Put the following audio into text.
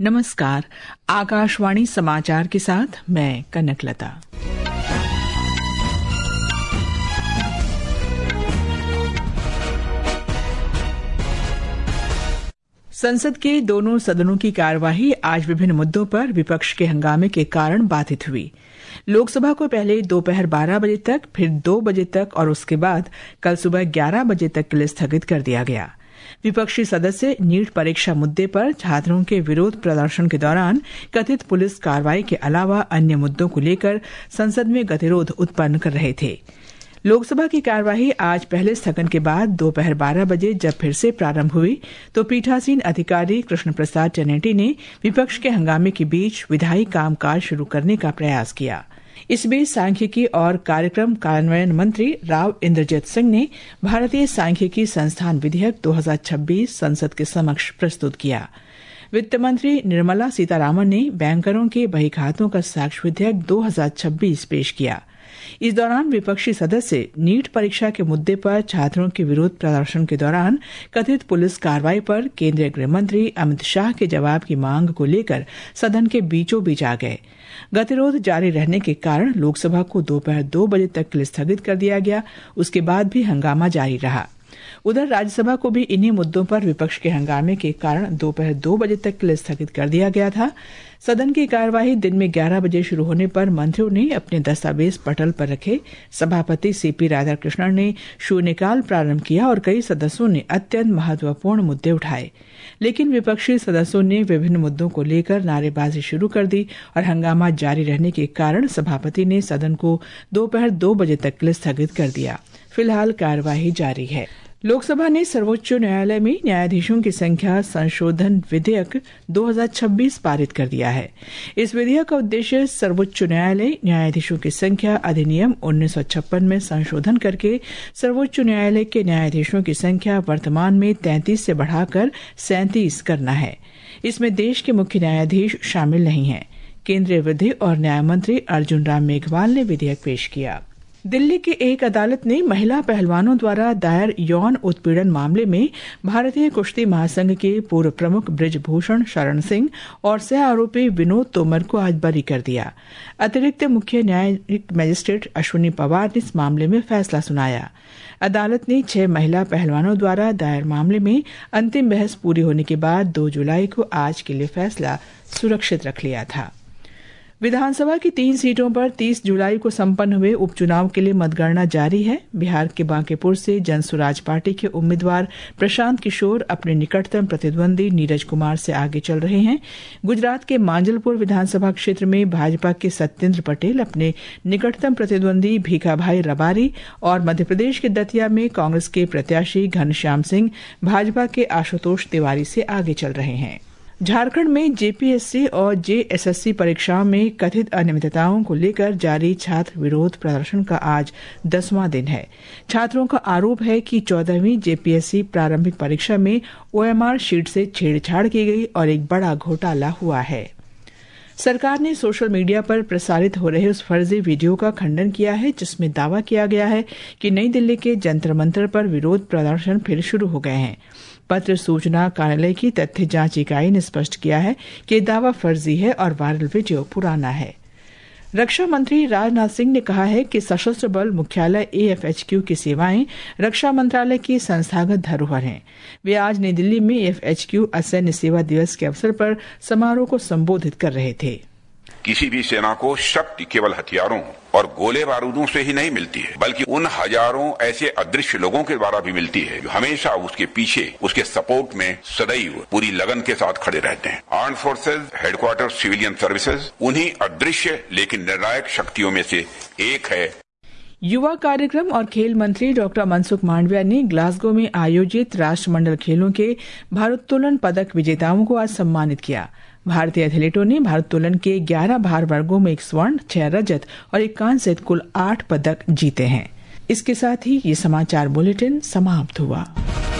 नमस्कार। आकाशवाणी समाचार के साथ मैं कनकलता। संसद के दोनों सदनों की कार्यवाही आज विभिन्न मुद्दों पर विपक्ष के हंगामे के कारण बाधित हुई। लोकसभा को पहले दोपहर 12 बजे तक, फिर 2 बजे तक और उसके बाद कल सुबह 11 बजे तक के लिए स्थगित कर दिया गया। विपक्षी सदस्य नीट परीक्षा मुद्दे पर छात्रों के विरोध प्रदर्शन के दौरान कथित पुलिस कार्रवाई के अलावा अन्य मुद्दों को लेकर संसद में गतिरोध उत्पन्न कर रहे थे। लोकसभा की कार्यवाही आज पहले स्थगन के बाद दोपहर 12 बजे जब फिर से प्रारंभ हुई तो पीठासीन अधिकारी कृष्ण प्रसाद चनेटी ने विपक्ष के हंगामे के बीच विधायी कामकाज शुरू करने का प्रयास किया। इस बीच सांख्यिकी और कार्यक्रम कार्यान्वयन मंत्री राव इंद्रजीत सिंह ने भारतीय सांख्यिकी संस्थान विधेयक 2026 संसद के समक्ष प्रस्तुत किया। वित्त मंत्री निर्मला सीतारामन ने बैंकरों के बहीखातों का साक्ष्य विधेयक 2026 पेश किया। इस दौरान विपक्षी सदस्य नीट परीक्षा के मुद्दे पर छात्रों के विरोध प्रदर्शन के दौरान कथित पुलिस कार्रवाई पर केंद्रीय गृह मंत्री अमित शाह के जवाब की मांग को लेकर सदन के बीचों बीच आ गए। गतिरोध जारी रहने के कारण लोकसभा को दोपहर 2 बजे तक के लिए स्थगित कर दिया गया। उसके बाद भी हंगामा जारी रहा। उधर राज्यसभा को भी इन्हीं मुद्दों पर विपक्ष के हंगामे के कारण दोपहर 2 बजे तक के लिए स्थगित कर दिया गया था। सदन की कार्यवाही दिन में 11 बजे शुरू होने पर मंत्रियों ने अपने दस्तावेज पटल पर रखे। सभापति सीपी राधाकृष्णन ने शून्यकाल प्रारंभ किया और कई सदस्यों ने अत्यंत महत्वपूर्ण मुद्दे उठाए, लेकिन विपक्षी सदस्यों ने विभिन्न मुद्दों को लेकर नारेबाजी शुरू कर दी और हंगामा जारी रहने के कारण सभापति ने सदन को दोपहर 2 बजे तक के लिए स्थगित कर दिया। फिलहाल कार्यवाही जारी है। लोकसभा ने सर्वोच्च न्यायालय में न्यायाधीशों की संख्या संशोधन विधेयक 2026 पारित कर दिया है। इस विधेयक का उद्देश्य सर्वोच्च न्यायालय न्यायाधीशों की संख्या अधिनियम 1956 में संशोधन करके सर्वोच्च न्यायालय के न्यायाधीशों की संख्या वर्तमान में 33 से बढ़ाकर 37 करना है। इसमें देश के मुख्य न्यायाधीश शामिल नहीं हैं। केंद्रीय विधि और न्याय मंत्री अर्जुन राम मेघवाल ने विधेयक पेश किया। दिल्ली की एक अदालत ने महिला पहलवानों द्वारा दायर यौन उत्पीड़न मामले में भारतीय कुश्ती महासंघ के पूर्व प्रमुख बृजभूषण शरण सिंह और सह आरोपी विनोद तोमर को आज बरी कर दिया। अतिरिक्त मुख्य न्यायिक मजिस्ट्रेट अश्विनी पवार ने इस मामले में फैसला सुनाया। अदालत ने 6 महिला पहलवानों द्वारा दायर मामले में अंतिम बहस पूरी होने के बाद 2 जुलाई को आज के लिए फैसला सुरक्षित रख लिया था। विधानसभा की 3 सीटों पर 30 जुलाई को संपन्न हुए उपचुनाव के लिए मतगणना जारी है। बिहार के बांकीपुर से जनसुराज पार्टी के उम्मीदवार प्रशांत किशोर अपने निकटतम प्रतिद्वंदी नीरज कुमार से आगे चल रहे हैं। गुजरात के मांजलपुर विधानसभा क्षेत्र में भाजपा के सत्येंद्र पटेल अपने निकटतम प्रतिद्वंदी भीखाभाई रबारी और मध्य प्रदेश के दतिया में कांग्रेस के प्रत्याशी घनश्याम सिंह भाजपा के आशुतोष तिवारी से आगे चल रहे हैं। झारखंड में जेपीएससी और जेएसएससी परीक्षाओं में कथित अनियमितताओं को लेकर जारी छात्र विरोध प्रदर्शन का आज 10वां दिन है। छात्रों का आरोप है कि 14वीं जेपीएससी प्रारंभिक परीक्षा में ओएमआर शीट से छेड़छाड़ की गई और एक बड़ा घोटाला हुआ है। सरकार ने सोशल मीडिया पर प्रसारित हो रहे उस फर्जी वीडियो का खंडन किया है जिसमें दावा किया गया है कि नई दिल्ली के जंतर मंतर पर विरोध प्रदर्शन फिर शुरू हो गए हैं। पत्र सूचना कार्यालय की तथ्य जांच इकाई ने स्पष्ट किया है कि दावा फर्जी है और वायरल वीडियो पुराना है। रक्षा मंत्री राजनाथ सिंह ने कहा है कि सशस्त्र बल मुख्यालय AFHQ की सेवाएं रक्षा मंत्रालय की संस्थागत धरोहर हैं। वे आज नई दिल्ली में AFHQ असैन्य सेवा दिवस के अवसर पर समारोह को संबोधित कर रहे थे। किसी भी सेना को शक्ति केवल हथियारों और गोले बारूदों से ही नहीं मिलती है, बल्कि उन हजारों ऐसे अदृश्य लोगों के द्वारा भी मिलती है जो हमेशा उसके पीछे, उसके सपोर्ट में सदैव पूरी लगन के साथ खड़े रहते हैं। Armed forces, headquarter civilian services उन्हीं अदृश्य लेकिन निर्णायक शक्तियों में से एक है। युवा कार्यक्रम और खेल मंत्री डॉक्टर मनसुख मांडविया ने ग्लासगो में आयोजित राष्ट्रमंडल खेलों के भारोत्तोलन पदक विजेताओं को आज सम्मानित किया। भारतीय एथलीटों ने भारोत्तोलन के 11 भार वर्गों में 1 स्वर्ण, 6 रजत और 1 कांस्य सहित कुल 8 पदक जीते हैं। इसके साथ ही ये समाचार बुलेटिन समाप्त हुआ।